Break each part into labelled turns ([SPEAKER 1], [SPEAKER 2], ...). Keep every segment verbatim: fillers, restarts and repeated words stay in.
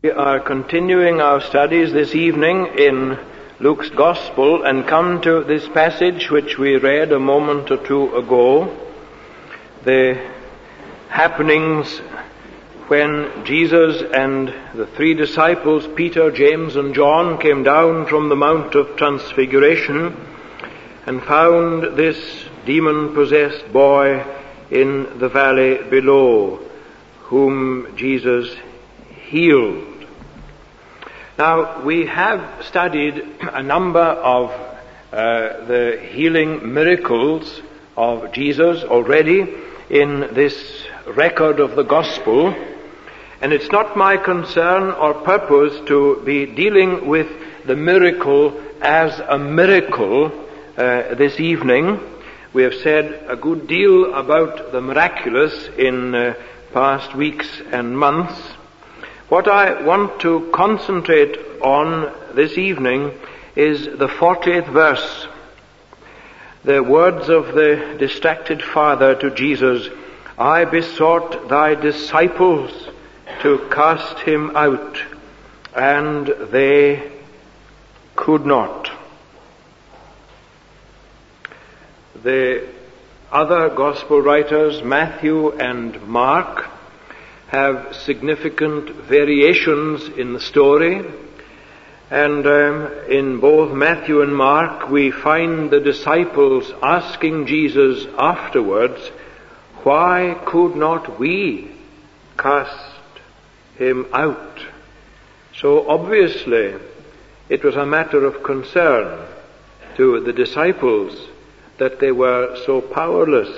[SPEAKER 1] We are continuing our studies this evening in Luke's Gospel and come to this passage which we read a moment or two ago, the happenings when Jesus and the three disciples, Peter, James and John, came down from the Mount of Transfiguration and found this demon-possessed boy in the valley below, whom Jesus healed. Now, we have studied a number of uh, the healing miracles of Jesus already in this record of the Gospel, and it's not my concern or purpose to be dealing with the miracle as a miracle uh, this evening. We have said a good deal about the miraculous in uh, past weeks and months. What I want to concentrate on this evening is the fortieth verse. The words of the distracted father to Jesus, "I besought thy disciples to cast him out, and they could not." The other gospel writers, Matthew and Mark, have significant variations in the story, and um, in both Matthew and Mark we find the disciples asking Jesus afterwards, "Why could not we cast him out?" So obviously it was a matter of concern to the disciples that they were so powerless.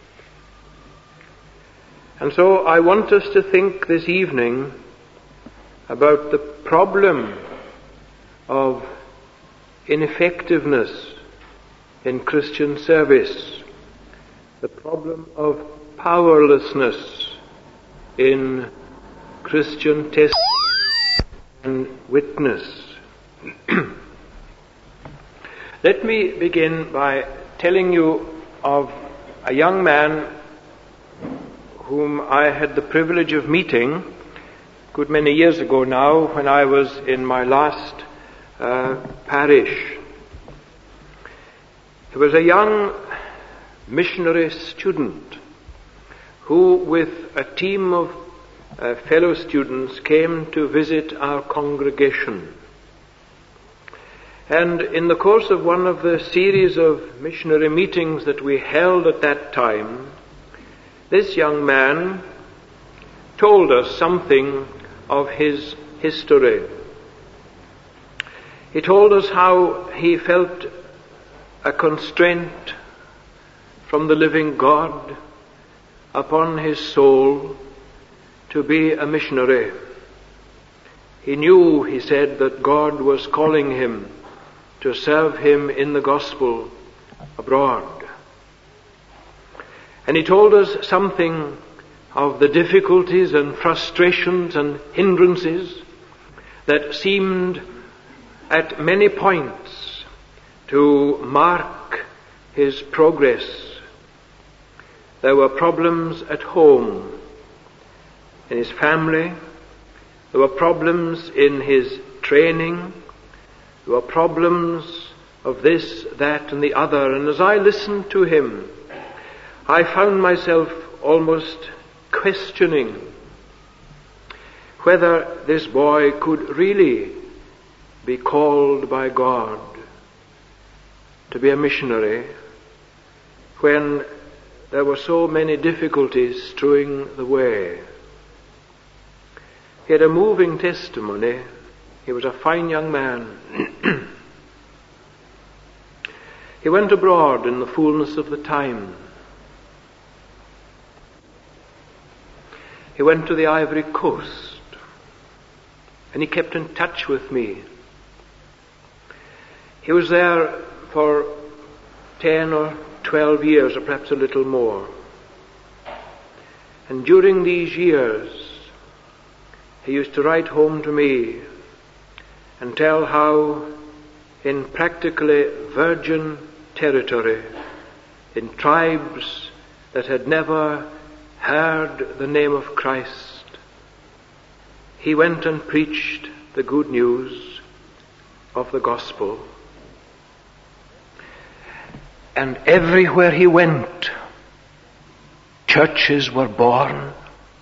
[SPEAKER 1] And so I want us to think this evening about the problem of ineffectiveness in Christian service, the problem of powerlessness in Christian testimony and witness. Let me begin by telling you of a young man whom I had the privilege of meeting a good many years ago now, when I was in my last uh, parish. He was a young missionary student who, with a team of uh, fellow students, came to visit our congregation. And in the course of one of the series of missionary meetings that we held at that time, this young man told us something of his history. He told us how he felt a constraint from the living God upon his soul to be a missionary. He knew, he said, that God was calling him to serve him in the gospel abroad. And he told us something of the difficulties and frustrations and hindrances that seemed at many points to mark his progress. There were problems at home, in his family. There were problems in his training. There were problems of this, that, and the other. And as I listened to him, I found myself almost questioning whether this boy could really be called by God to be a missionary when there were so many difficulties strewing the way. He had a moving testimony. He was a fine young man. He went abroad in the fullness of the time. He went to the Ivory Coast, and he kept in touch with me. He was there for ten or twelve years, or perhaps a little more. And during these years, he used to write home to me and tell how in practically virgin territory, in tribes that had never heard the name of Christ, he went and preached the good news of the gospel. And everywhere he went, churches were born.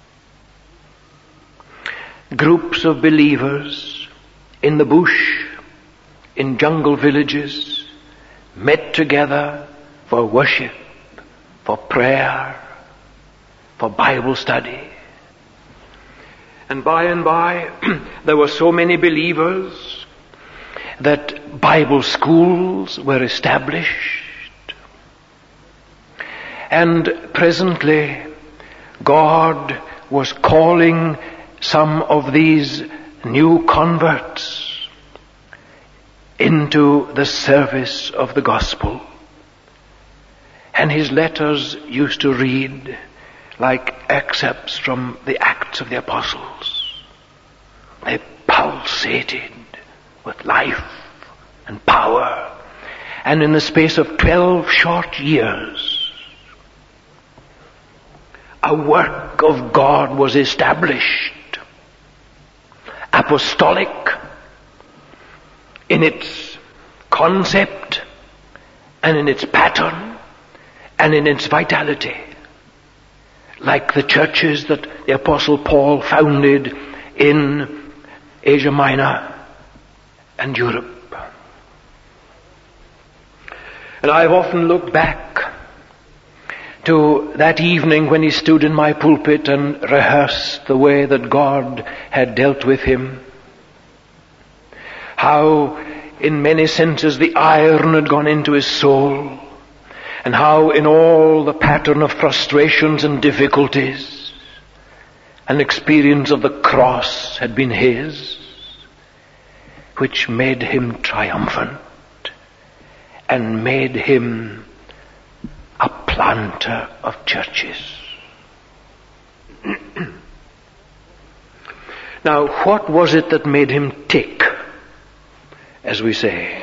[SPEAKER 1] Groups of believers in the bush, in jungle villages, met together for worship, for prayer, for Bible study. And by and by, there were so many believers that Bible schools were established. And presently, God was calling some of these new converts into the service of the gospel. And his letters used to read like excerpts from the Acts of the Apostles. They pulsated with life and power. And in the space of twelve short years, a work of God was established. Apostolic in its concept and in its pattern and in its vitality. Like the churches that the Apostle Paul founded in Asia Minor and Europe. And I've often looked back to that evening when he stood in my pulpit and rehearsed the way that God had dealt with him. How in many senses the iron had gone into his soul, and how in all the pattern of frustrations and difficulties, an experience of the cross had been his, which made him triumphant and made him a planter of churches. Now, what was it that made him tick, as we say?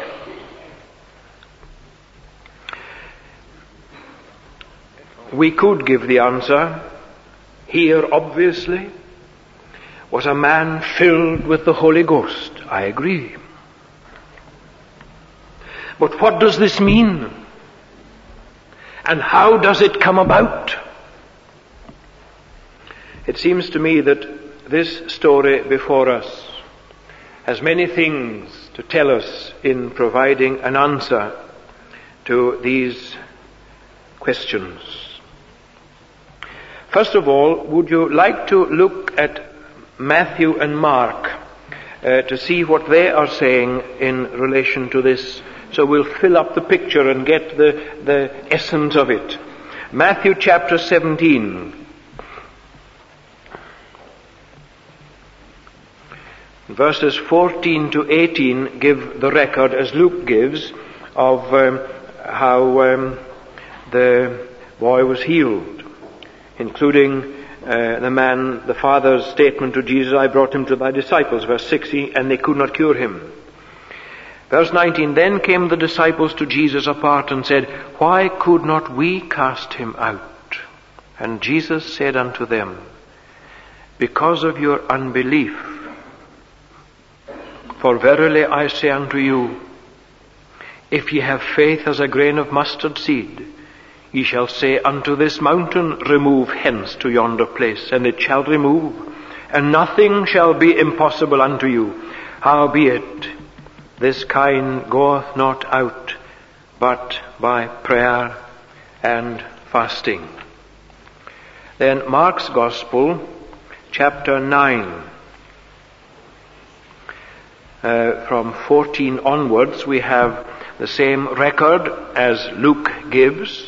[SPEAKER 1] We could give the answer. Here, obviously, was a man filled with the Holy Ghost. I agree. But what does this mean? And how does it come about? It seems to me that this story before us has many things to tell us in providing an answer to these questions. First of all, would you like to look at Matthew and Mark uh, to see what they are saying in relation to this? So we'll fill up the picture and get the, the essence of it. Matthew chapter seventeen. Verses fourteen to eighteen give the record, as Luke gives, of um, how um, the boy was healed, including uh, the man, the father's statement to Jesus, I brought him to thy disciples, verse sixty, and they could not cure him. Verse nineteen, then came the disciples to Jesus apart and said, why could not we cast him out? And Jesus said unto them, because of your unbelief. For verily I say unto you, if ye have faith as a grain of mustard seed, ye shall say unto this mountain, remove hence to yonder place, and it shall remove, and nothing shall be impossible unto you. Howbeit, this kind goeth not out, but by prayer and fasting. Then Mark's Gospel, chapter nine. Uh, from fourteen onwards, we have the same record as Luke gives.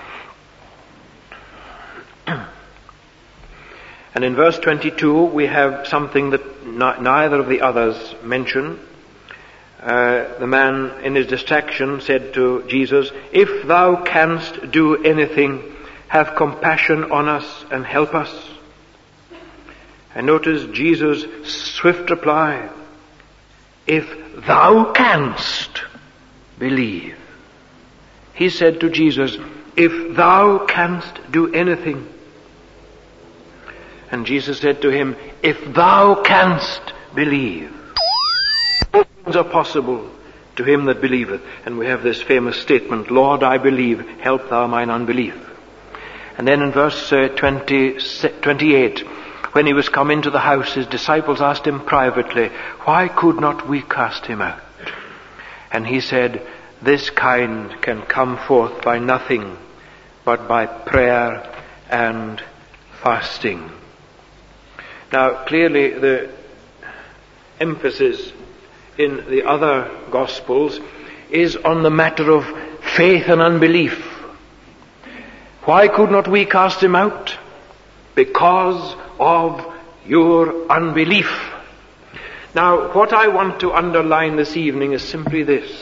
[SPEAKER 1] And in verse twenty-two, we have something that n- neither of the others mention. Uh, the man in his distraction said to Jesus, if thou canst do anything, have compassion on us and help us. And notice Jesus' swift reply, if thou canst believe. He said to Jesus, if thou canst do anything. And Jesus said to him, if thou canst believe, all things are possible to him that believeth. And we have this famous statement, Lord, I believe, help thou mine unbelief. And then in verse uh, twenty, twenty-eight, when he was come into the house, his disciples asked him privately, why could not we cast him out? And he said, this kind can come forth by nothing but by prayer and fasting. Now, clearly the emphasis in the other Gospels is on the matter of faith and unbelief. Why could not we cast him out? Because of your unbelief. Now, what I want to underline this evening is simply this.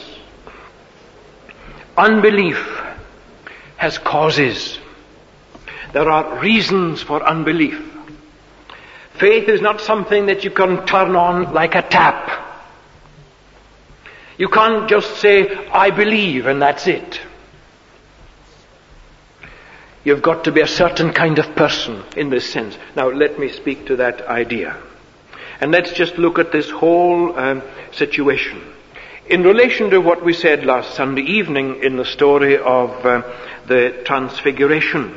[SPEAKER 1] Unbelief has causes. There are reasons for unbelief. Faith is not something that you can turn on like a tap. You can't just say, I believe, and that's it. You've got to be a certain kind of person in this sense. Now, let me speak to that idea. And let's just look at this whole um, situation. In relation to what we said last Sunday evening in the story of uh, the Transfiguration,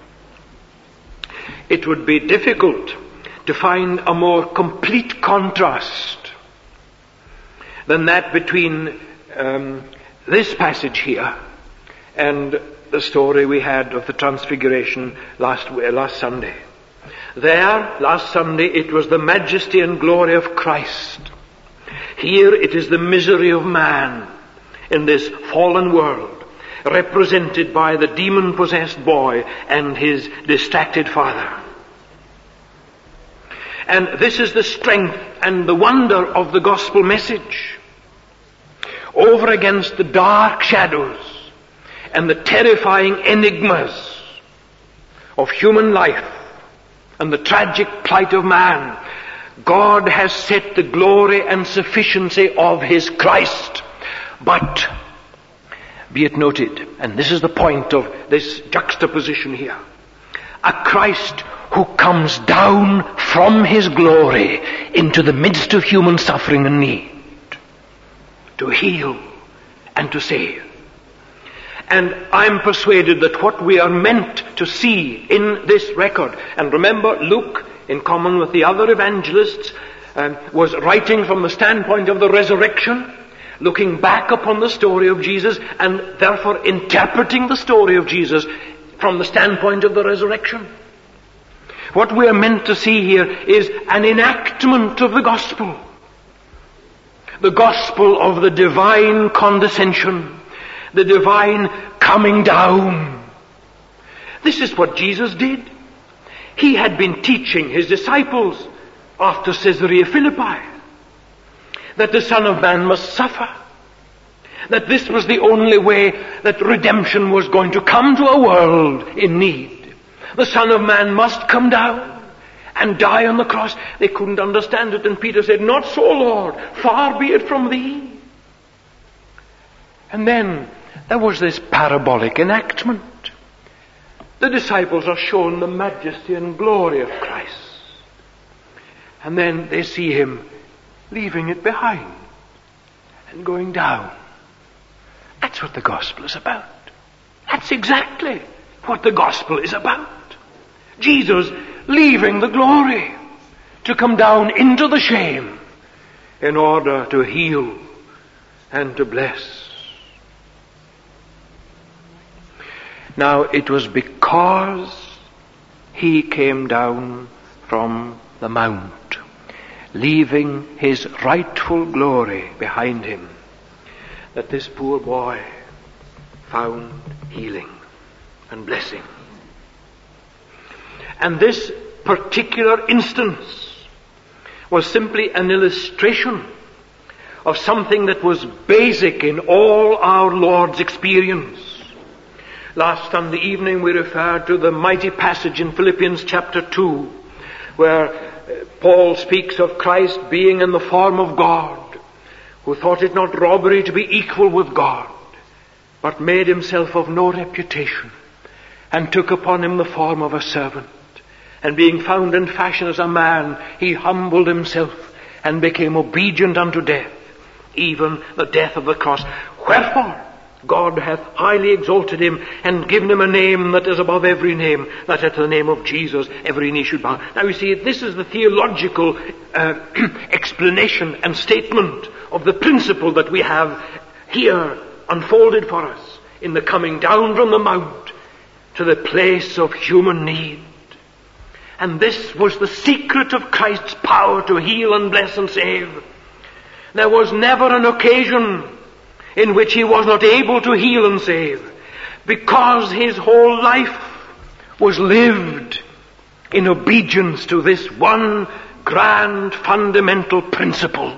[SPEAKER 1] it would be difficult to find a more complete contrast than that between um, this passage here and the story we had of the Transfiguration last last Sunday. There, last Sunday, it was the majesty and glory of Christ. Here it is the misery of man in this fallen world, represented by the demon-possessed boy and his distracted father. And this is the strength and the wonder of the gospel message. Over against the dark shadows and the terrifying enigmas of human life and the tragic plight of man, God has set the glory and sufficiency of his Christ. But, be it noted, and this is the point of this juxtaposition here, a Christ who comes down from his glory into the midst of human suffering and need to heal and to save. And I'm persuaded that what we are meant to see in this record, and remember Luke, in common with the other evangelists, um, was writing from the standpoint of the resurrection, looking back upon the story of Jesus, and therefore interpreting the story of Jesus from the standpoint of the resurrection. What we are meant to see here is an enactment of the gospel. The gospel of the divine condescension, the divine coming down. This is what Jesus did. He had been teaching his disciples after Caesarea Philippi that the Son of Man must suffer, that this was the only way that redemption was going to come to a world in need. The Son of Man must come down and die on the cross. They couldn't understand it, and Peter said, "Not so, Lord, far be it from thee." And then there was this parabolic enactment. The disciples are shown the majesty and glory of Christ. And then they see him leaving it behind and going down. That's what the gospel is about. That's exactly what the gospel is about. Jesus leaving the glory to come down into the shame in order to heal and to bless. Now, it was because he came down from the mount, leaving his rightful glory behind him, that this poor boy found healing and blessing. And this particular instance was simply an illustration of something that was basic in all our Lord's experience. Last Sunday evening we referred to the mighty passage in Philippians chapter two, where Paul speaks of Christ being in the form of God, who thought it not robbery to be equal with God, but made himself of no reputation, and took upon him the form of a servant, And being found in fashion as a man, he humbled himself and became obedient unto death, even the death of the cross. Wherefore God hath highly exalted him and given him a name that is above every name, that at the name of Jesus every knee should bow. Now you see, this is the theological uh, explanation and statement of the principle that we have here unfolded for us in the coming down from the mount to the place of human need. And this was the secret of Christ's power to heal and bless and save. There was never an occasion in which he was not able to heal and save, because his whole life was lived in obedience to this one grand fundamental principle.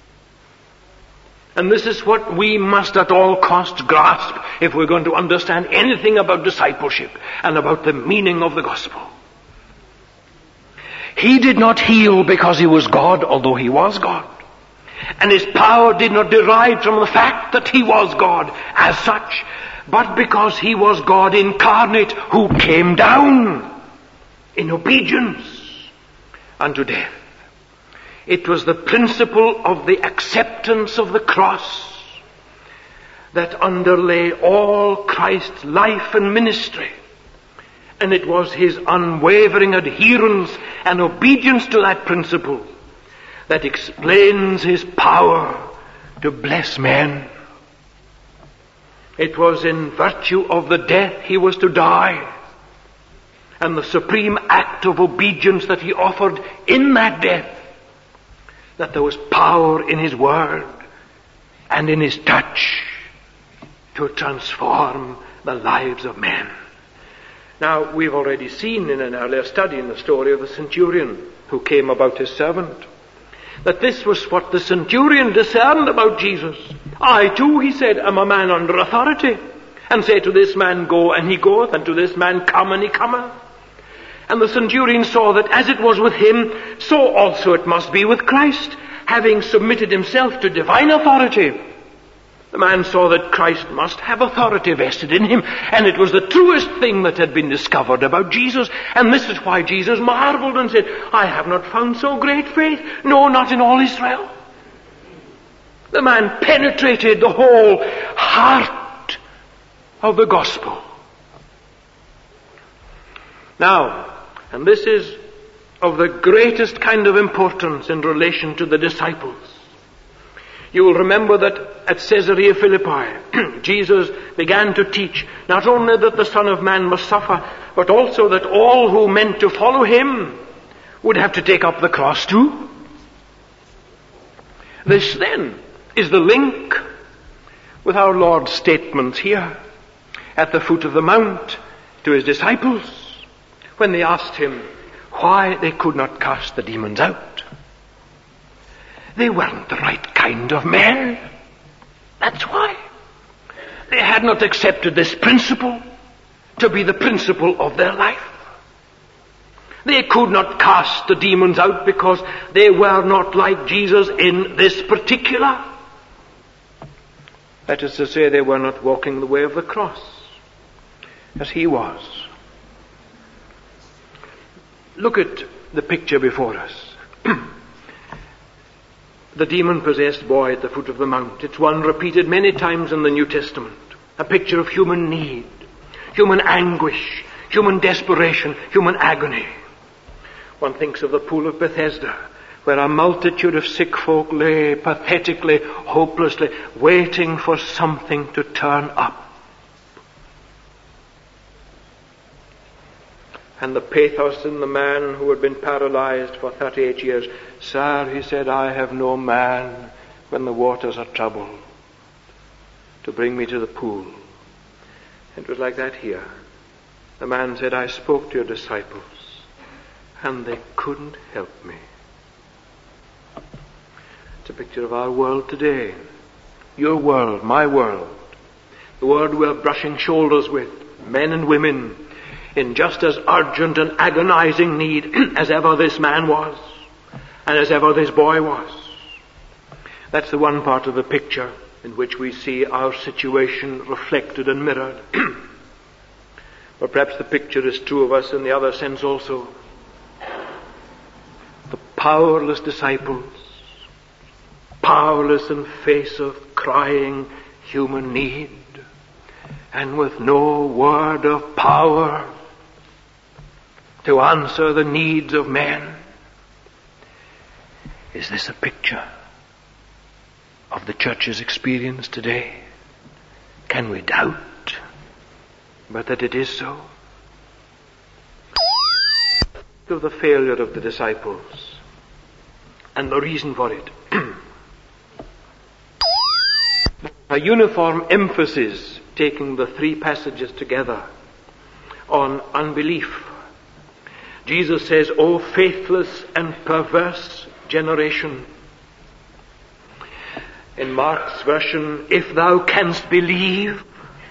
[SPEAKER 1] And this is what we must at all costs grasp if we're going to understand anything about discipleship and about the meaning of the gospel. He did not heal because he was God, although he was God. And his power did not derive from the fact that he was God as such, but because he was God incarnate who came down in obedience unto death. It was the principle of the acceptance of the cross that underlay all Christ's life and ministry. And it was his unwavering adherence and obedience to that principle that explains his power to bless men. It was in virtue of the death he was to die, and the supreme act of obedience that he offered in that death, that there was power in his word and in his touch to transform the lives of men. Now, we've already seen in an earlier study in the story of the centurion who came about his servant, that this was what the centurion discerned about Jesus. I too, he said, am a man under authority, and say to this man, go, and he goeth, and to this man, come, and he cometh. And the centurion saw that as it was with him, so also it must be with Christ, having submitted himself to divine authority. The man saw that Christ must have authority vested in him, and it was the truest thing that had been discovered about Jesus. And this is why Jesus marveled and said, I have not found so great faith, no, not in all Israel. The man penetrated the whole heart of the gospel. Now, and this is of the greatest kind of importance in relation to the disciples. You will remember that at Caesarea Philippi, Jesus began to teach not only that the Son of Man must suffer, but also that all who meant to follow him would have to take up the cross too. This then is the link with our Lord's statements here at the foot of the mount to his disciples when they asked him why they could not cast the demons out. They weren't the right kind of men. That's why. They had not accepted this principle to be the principle of their life. They could not cast the demons out because they were not like Jesus in this particular. That is to say, they were not walking the way of the cross as he was. Look at the picture before us. The demon-possessed boy at the foot of the mount. It's one repeated many times in the New Testament. A picture of human need, human anguish, human desperation, human agony. One thinks of the pool of Bethesda, where a multitude of sick folk lay pathetically, hopelessly, waiting for something to turn up. And the pathos in the man who had been paralyzed for thirty-eight years. Sir, he said, I have no man when the waters are troubled to bring me to the pool. It was like that here. The man said, I spoke to your disciples and they couldn't help me. It's a picture of our world today. Your world, my world. The world we're brushing shoulders with, men and women, in just as urgent and agonizing need as ever this man was, and as ever this boy was. That's the one part of the picture in which we see our situation reflected and mirrored. But perhaps the picture is true of us in the other sense also. powerless disciples, powerless in face of crying human need, and with no word of power to answer the needs of men. Is this a picture of the church's experience today? Can we doubt but that it is so? Of the failure of the disciples and the reason for it. A uniform emphasis, taking the three passages together, on unbelief. Jesus says, "O faithless and perverse generation." In Mark's version, "If thou canst believe,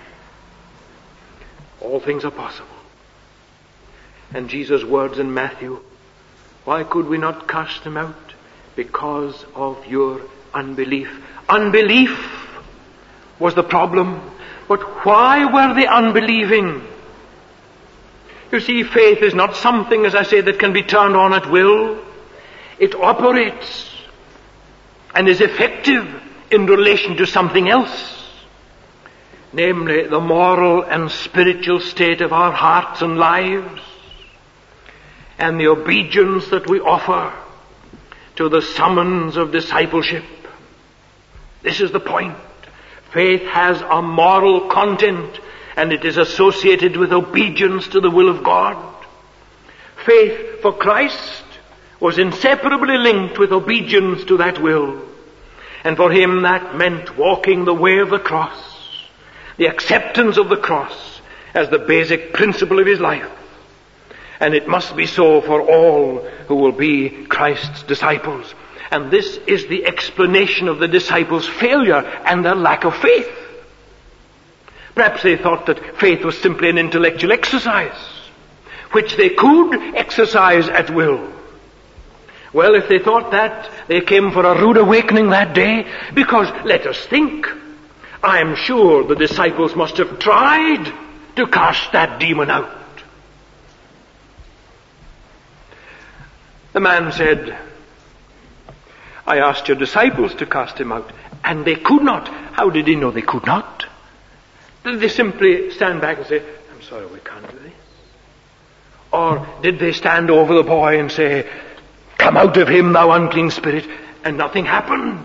[SPEAKER 1] all things are possible." And Jesus' words in Matthew, "Why could we not cast them out? Because of your unbelief." Unbelief was the problem. But why were they unbelieving? You see, faith is not something, as I say, that can be turned on at will. It operates and is effective in relation to something else, namely the moral and spiritual state of our hearts and lives, and the obedience that we offer to the summons of discipleship. This is the point. Faith has a moral content, and it is associated with obedience to the will of God. Faith for Christ was inseparably linked with obedience to that will. And for him that meant walking the way of the cross, the acceptance of the cross as the basic principle of his life. And it must be so for all who will be Christ's disciples. And this is the explanation of the disciples' failure and their lack of faith. Perhaps they thought that faith was simply an intellectual exercise, which they could exercise at will. Well, if they thought that, they came for a rude awakening that day, because, let us think, I am sure the disciples must have tried to cast that demon out. The man said, "I asked your disciples to cast him out, and they could not." How did he know they could not? Did they simply stand back and say, "I'm sorry, we can't do this"? Or did they stand over the boy and say, "Come out of him, thou unclean spirit," and nothing happened?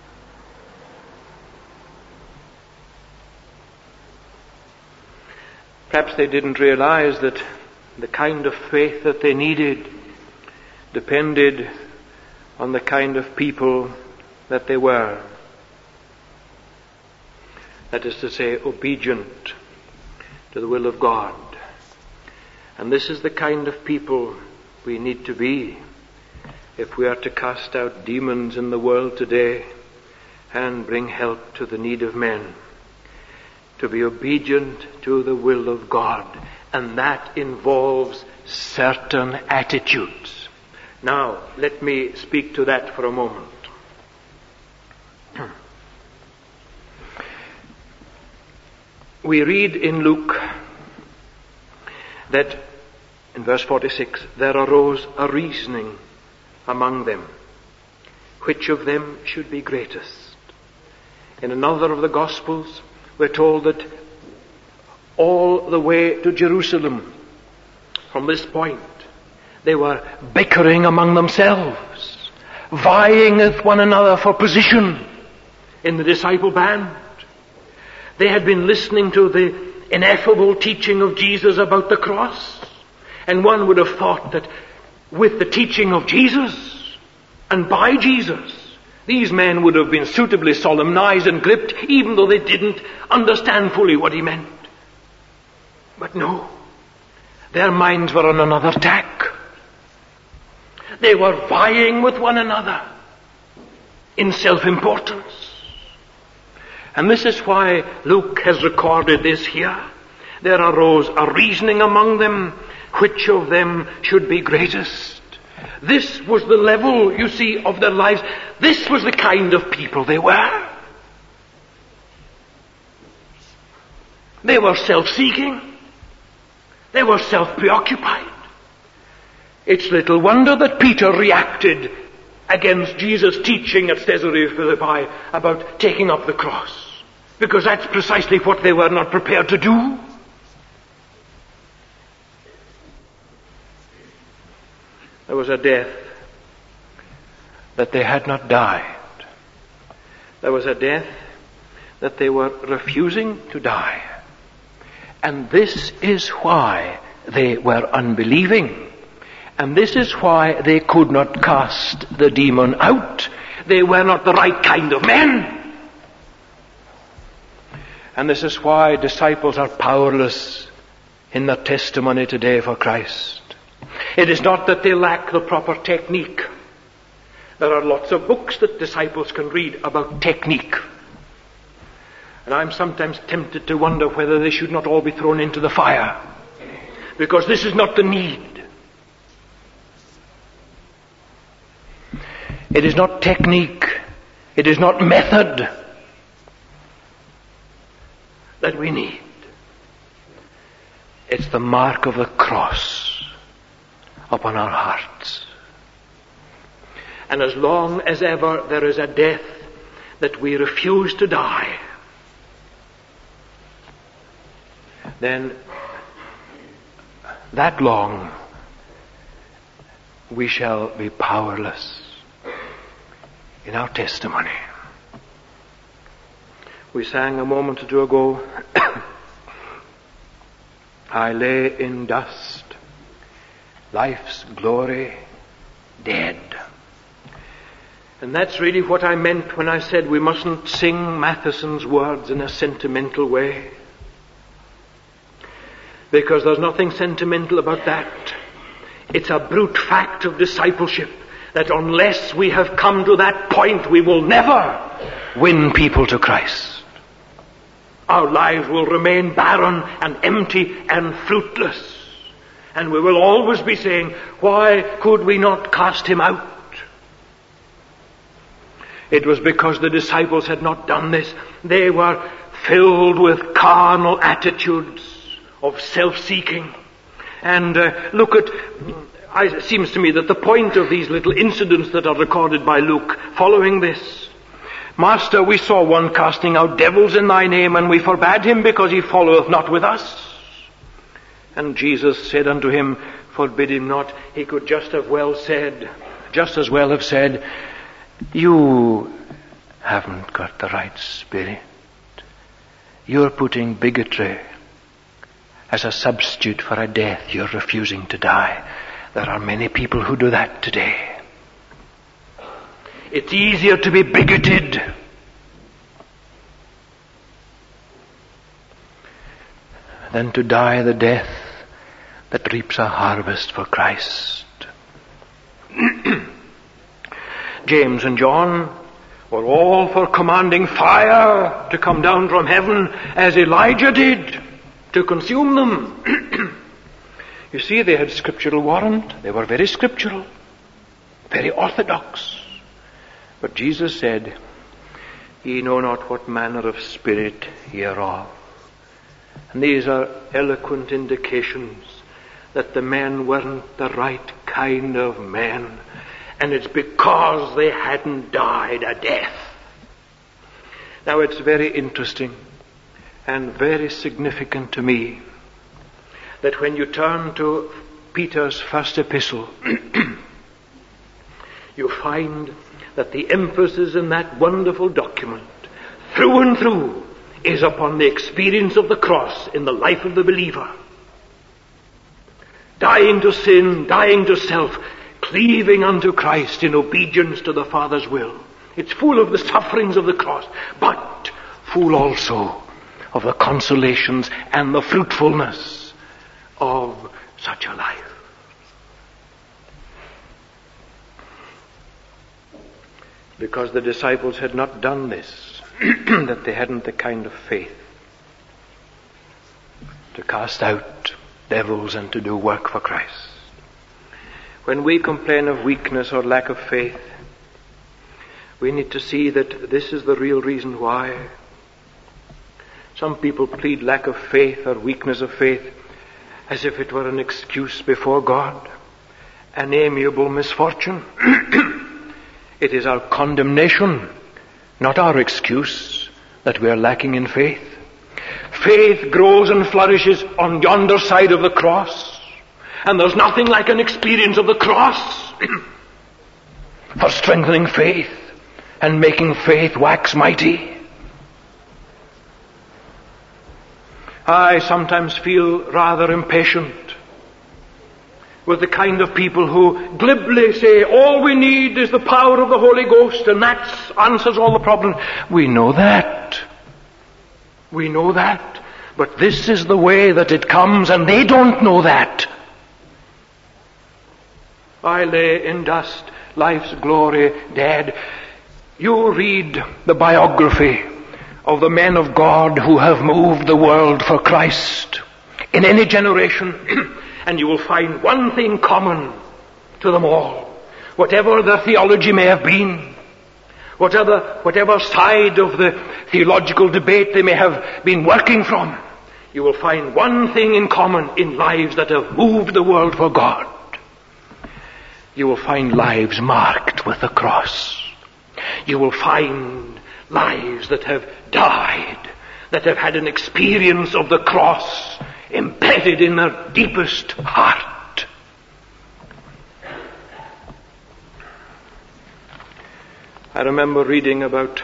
[SPEAKER 1] Perhaps they didn't realize that the kind of faith that they needed depended on the kind of people that they were. That is to say, obedient to the will of God. And this is the kind of people we need to be if we are to cast out demons in the world today and bring help to the need of men. To be obedient to the will of God. And that involves certain attitudes. Now, let me speak to that for a moment. We read in Luke that in verse forty-six, there arose a reasoning among them, which of them should be greatest. In another of the Gospels, we're told that all the way to Jerusalem, from this point, they were bickering among themselves, vying with one another for position in the disciple band. They had been listening to the ineffable teaching of Jesus about the cross, and one would have thought that with the teaching of Jesus and by Jesus, these men would have been suitably solemnized and gripped, even though they didn't understand fully what he meant. But no, their minds were on another tack. They were vying with one another in self-importance. And this is why Luke has recorded this here. There arose a reasoning among them, which of them should be greatest. This was the level, you see, of their lives. This was the kind of people they were. They were self-seeking. They were self-preoccupied. It's little wonder that Peter reacted against Jesus' teaching at Caesarea Philippi about taking up the cross, because that's precisely what they were not prepared to do. There was a death that they had not died. There was a death that they were refusing to die. And this is why they were unbelieving. And this is why they could not cast the demon out. They were not the right kind of men. And this is why disciples are powerless in their testimony today for Christ. It is not that they lack the proper technique. There are lots of books that disciples can read about technique. And I'm sometimes tempted to wonder whether they should not all be thrown into the fire. Because this is not the need. It is not technique. It is not method that we need. It's the mark of the cross upon our hearts. And as long as ever there is a death that we refuse to die, then that long we shall be powerless in our testimony. We sang a moment or two ago, I lay in dust, life's glory dead. And that's really what I meant when I said we mustn't sing Matheson's words in a sentimental way. Because there's nothing sentimental about that. It's a brute fact of discipleship that unless we have come to that point, we will never win people to Christ. Our lives will remain barren and empty and fruitless. And we will always be saying, why could we not cast him out? It was because the disciples had not done this. They were filled with carnal attitudes of self-seeking. And uh, look at, it seems to me that the point of these little incidents that are recorded by Luke following this, Master, we saw one casting out devils in thy name, and we forbade him because he followeth not with us. And Jesus said unto him, forbid him not. He could just have well said, just as well have said, you haven't got the right spirit. You're putting bigotry as a substitute for a death. You're refusing to die. There are many people who do that today. It's easier to be bigoted than to die the death that reaps a harvest for Christ. James and John were all for commanding fire to come down from heaven as Elijah did to consume them. You see, they had scriptural warrant. They were very scriptural, very orthodox. But Jesus said, ye know not what manner of spirit ye are of. And these are eloquent indications that the men weren't the right kind of men. And it's because they hadn't died a death. Now it's very interesting and very significant to me that when you turn to Peter's first epistle, you find that the emphasis in that wonderful document, through and through, is upon the experience of the cross in the life of the believer. Dying to sin, dying to self, cleaving unto Christ in obedience to the Father's will. It's full of the sufferings of the cross, but full also of the consolations and the fruitfulness of such a life. Because the disciples had not done this, that they hadn't the kind of faith to cast out devils and to do work for Christ. When we complain of weakness or lack of faith, we need to see that this is the real reason why. Some people plead lack of faith or weakness of faith as if it were an excuse before God. an amiable misfortune. It is our condemnation, not our excuse, that we are lacking in faith. Faith grows and flourishes on yonder side of the cross, and there's nothing like an experience of the cross for strengthening faith and making faith wax mighty. I sometimes feel rather impatient with the kind of people who glibly say, all we need is the power of the Holy Ghost, and that answers all the problems. We know that. We know that. But this is the way that it comes, and they don't know that. I lay in dust, life's glory dead. You read the biography of the men of God who have moved the world for Christ in any generation, and you will find one thing common to them all. Whatever their theology may have been, whatever, whatever side of the theological debate they may have been working from, you will find one thing in common in lives that have moved the world for God. You will find lives marked with the cross. You will find lives that have died, that have had an experience of the cross embedded in their deepest heart. I remember reading about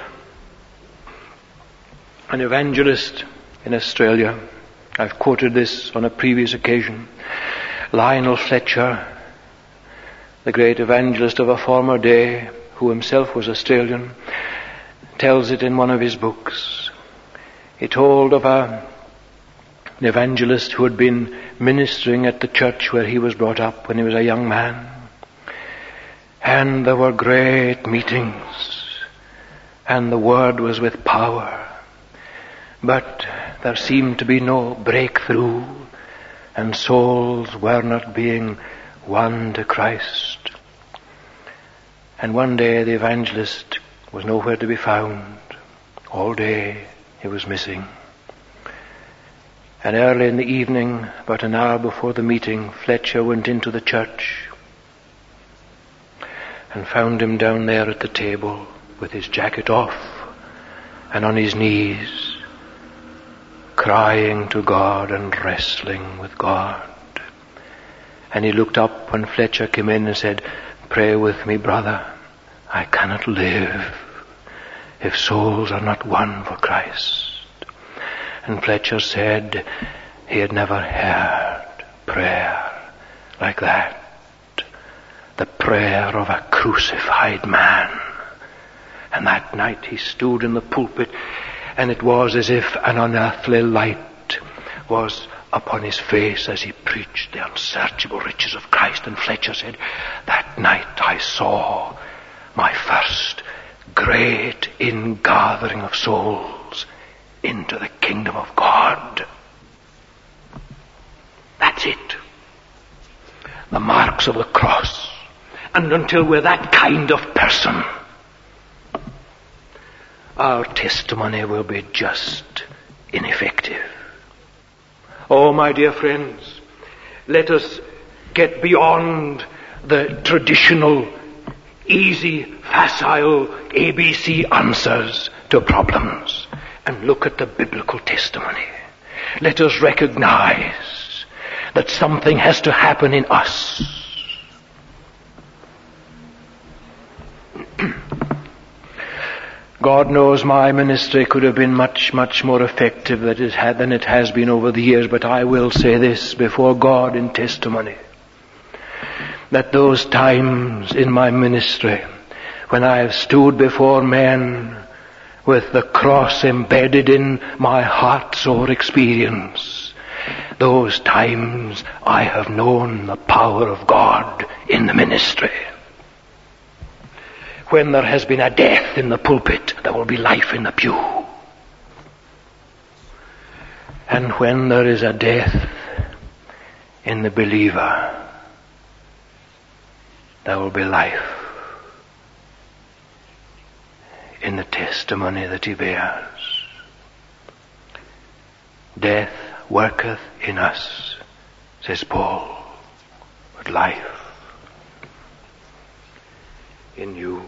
[SPEAKER 1] an evangelist in Australia. I've quoted this on a previous occasion. Lionel Fletcher, the great evangelist of a former day, who himself was Australian, tells it in one of his books. He told of a, an evangelist who had been ministering at the church where he was brought up when he was a young man. And there were great meetings, and the word was with power. But there seemed to be no breakthrough, and souls were not being won to Christ. And one day the evangelist was nowhere to be found. All day he was missing. And early in the evening, about an hour before the meeting, Fletcher went into the church and found him down there at the table with his jacket off and on his knees, crying to God and wrestling with God. And he looked up when Fletcher came in and said, "Pray with me, brother. I cannot live if souls are not won for Christ." And Fletcher said he had never heard prayer like that. The prayer of a crucified man. And that night he stood in the pulpit, and it was as if an unearthly light was upon his face as he preached the unsearchable riches of Christ. And Fletcher said, "That night I saw my first great ingathering of souls into the kingdom of God." That's it. The marks of the cross. And until we're that kind of person, our testimony will be just ineffective. Oh, my dear friends, let us get beyond the traditional, easy, facile A B C answers to problems and look at the biblical testimony. Let us recognize that something has to happen in us. God knows my ministry could have been much, much more effective than it had, than it has been over the years, but I will say this before God in testimony, that those times in my ministry when I have stood before men with the cross embedded in my heart-sore experience, those times I have known the power of God in the ministry. When there has been a death in the pulpit, there will be life in the pew. And when there is a death in the believer, there will be life in the testimony that he bears. Death worketh in us, says Paul, but life in you.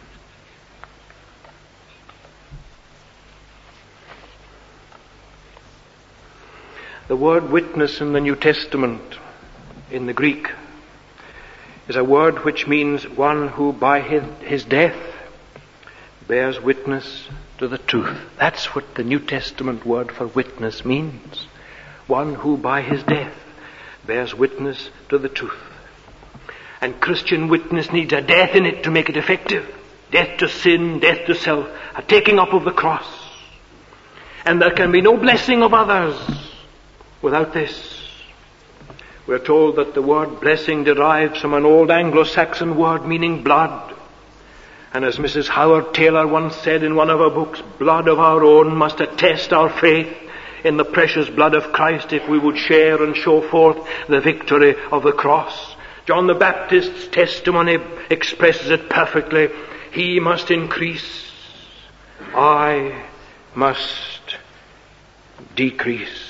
[SPEAKER 1] The word witness in the New Testament, in the Greek, is a word which means one who by his, his death bears witness to the truth. That's what the New Testament word for witness means. One who by his death bears witness to the truth. And Christian witness needs a death in it to make it effective. Death to sin, death to self, a taking up of the cross. And there can be no blessing of others without this. We're told that the word blessing derives from an old Anglo-Saxon word meaning blood. And as Missus Howard Taylor once said in one of her books, blood of our own must attest our faith in the precious blood of Christ if we would share and show forth the victory of the cross. John the Baptist's testimony expresses it perfectly. He must increase, I must decrease.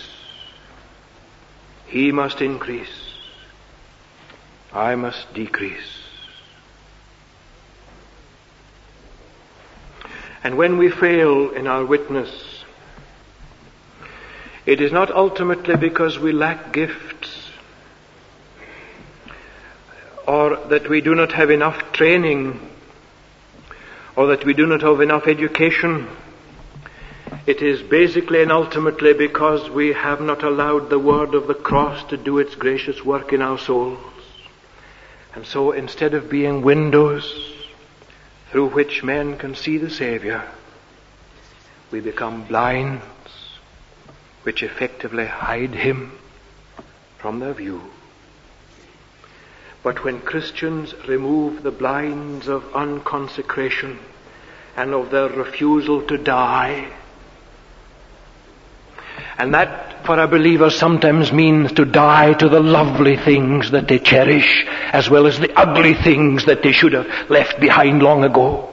[SPEAKER 1] He must increase, I must decrease. And when we fail in our witness, it is not ultimately because we lack gifts or that we do not have enough training or that we do not have enough education. It is basically and ultimately because we have not allowed the word of the cross to do its gracious work in our souls. And so instead of being windows through which men can see the Savior, we become blinds which effectively hide him from their view. But when Christians remove the blinds of unconsecration and of their refusal to die, and that for a believer sometimes means to die to the lovely things that they cherish as well as the ugly things that they should have left behind long ago.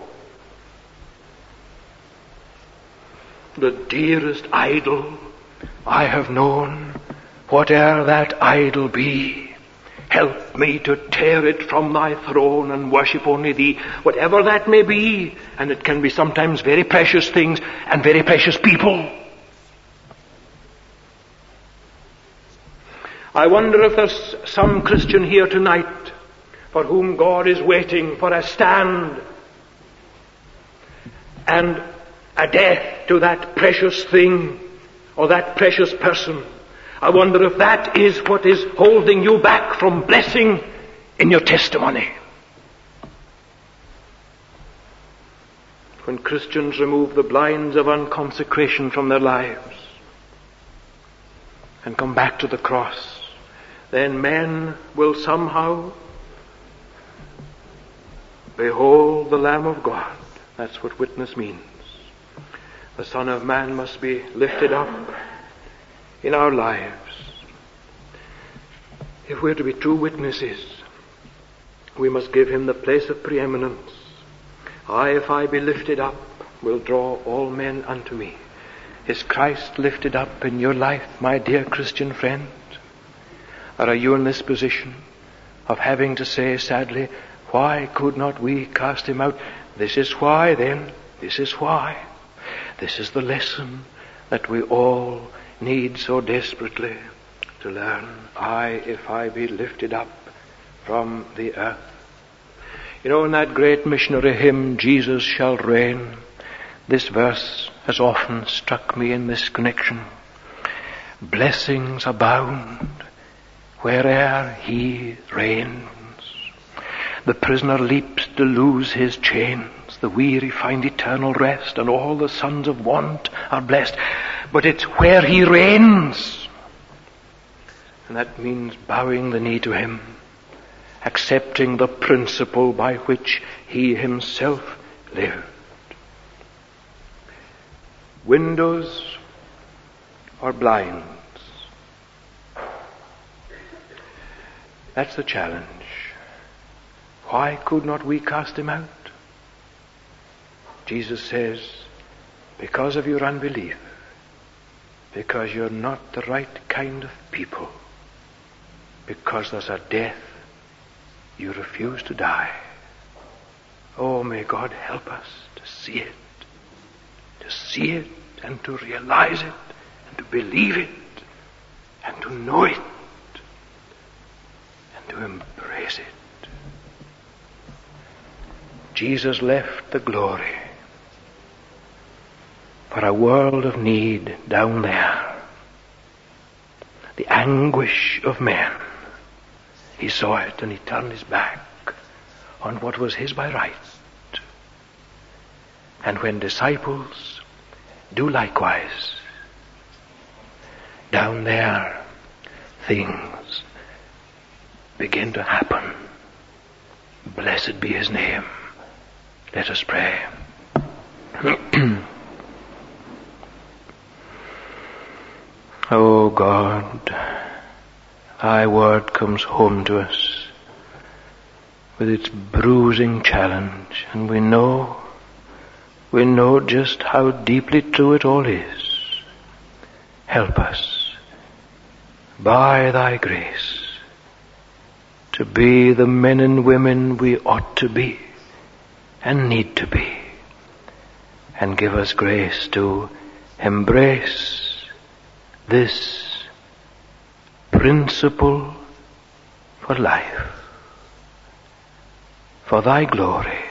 [SPEAKER 1] The dearest idol I have known, whate'er that idol be, help me to tear it from thy throne and worship only thee, whatever that may be. And it can be sometimes very precious things and very precious people. I wonder if there's some Christian here tonight for whom God is waiting for a stand and a death to that precious thing or that precious person. I wonder if that is what is holding you back from blessing in your testimony. When Christians remove the blinds of unconsecration from their lives and come back to the cross, then men will somehow behold the Lamb of God. That's what witness means. The Son of Man must be lifted up in our lives. If we're to be true witnesses, we must give him the place of preeminence. I, if I be lifted up, will draw all men unto me. Is Christ lifted up in your life, my dear Christian friend? Or are you in this position of having to say sadly, why could not we cast him out? This is why then, this is why. This is the lesson that we all need so desperately to learn. I, if I be lifted up from the earth. You know, in that great missionary hymn, Jesus Shall Reign, this verse has often struck me in this connection. Blessings abound where'er he reigns. The prisoner leaps to loose his chains. The weary find eternal rest, and all the sons of want are blessed. But it's where he reigns. And that means bowing the knee to him, accepting the principle by which he himself lived. Windows or blinds? That's the challenge. Why could not we cast him out? Jesus says, because of your unbelief, because you're not the right kind of people, because there's a death you refuse to die. Oh, may God help us to see it, to see it and to realize it and to believe it and to know it and to embrace it. Jesus left the glory for a world of need down there. The anguish of men. He saw it and he turned his back on what was his by right. And when disciples do likewise, down there things begin to happen. Blessed be his name. Let us pray. O God, thy word comes home to us with its bruising challenge, and we know, we know just how deeply true it all is. Help us, by thy grace, to be the men and women we ought to be and need to be, and give us grace to embrace this principle for life, for thy glory,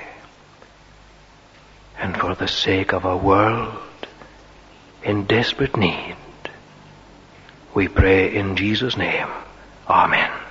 [SPEAKER 1] and for the sake of a world in desperate need. We pray in Jesus' name. Amen.